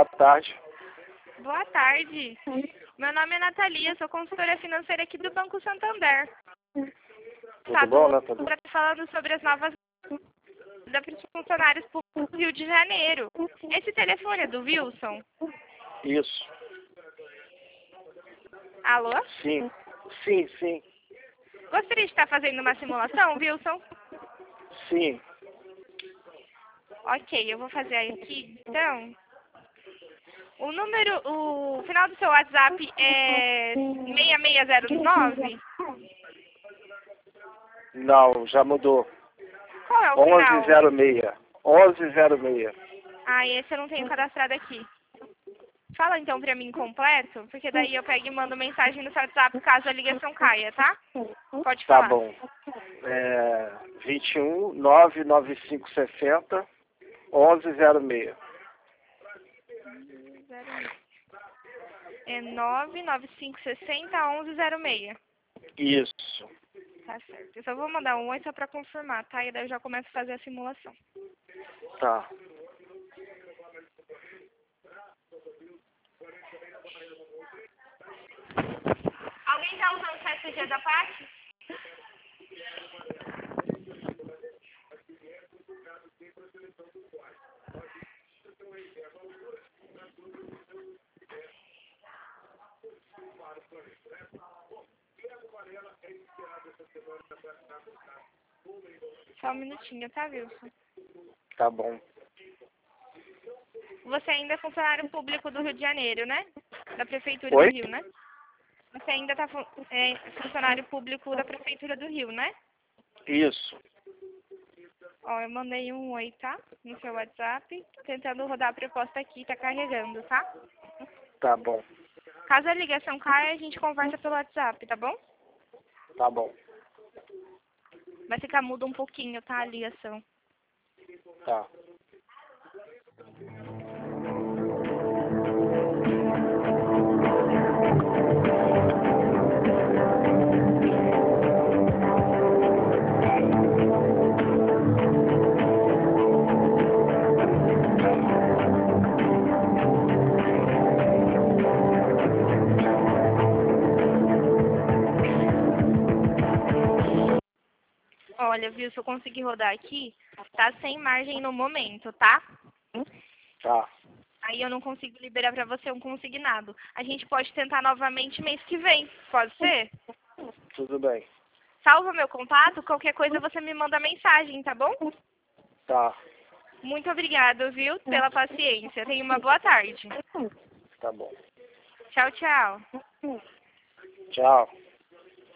Boa tarde. Boa tarde. Meu nome é Natalia, sou consultora financeira aqui do Banco Santander. Tudo bom, Natalia? Falando sobre as novas para os funcionários públicos do Rio de Janeiro. Esse telefone é do Wilson? Isso. Alô? Sim. Sim, sim. Gostaria de estar fazendo uma simulação, Wilson? Sim. Ok, eu vou fazer aqui, então. O final do seu WhatsApp é 6609? Não, já mudou. Qual é o final? 1106. 1106. Ah, esse eu não tenho cadastrado aqui. Fala então pra mim completo, porque daí eu pego e mando mensagem no seu WhatsApp caso a ligação caia, tá? Pode Tá falar. bom. 21 99560 1106. É 99560-1106. Isso. Tá certo. Eu só vou mandar um oi só pra confirmar, tá? E daí eu já começo a fazer a simulação. Tá. Alguém tá usando o 7G da parte? Só um minutinho, tá, Wilson? Tá bom. Você ainda é funcionário público do Rio de Janeiro, né? Da Prefeitura Oi? do Rio, né? Você ainda tá funcionário público da Prefeitura do Rio, né? Isso. Ó, eu mandei um oi, tá? No seu WhatsApp. Tentando rodar a proposta aqui, tá carregando, tá? Tá bom. Caso a ligação caia, a gente conversa pelo WhatsApp, tá bom? Tá bom. Vai ficar mudo um pouquinho, tá? A ligação. Tá. Olha, viu, se eu conseguir rodar aqui, tá sem margem no momento, tá? Tá. Aí eu não consigo liberar pra você um consignado. A gente pode tentar novamente mês que vem, pode ser? Tudo bem. Salva meu contato, qualquer coisa você me manda mensagem, tá bom? Tá. Muito obrigada, viu, pela paciência. Tenha uma boa tarde. Tá bom. Tchau, tchau. Tchau.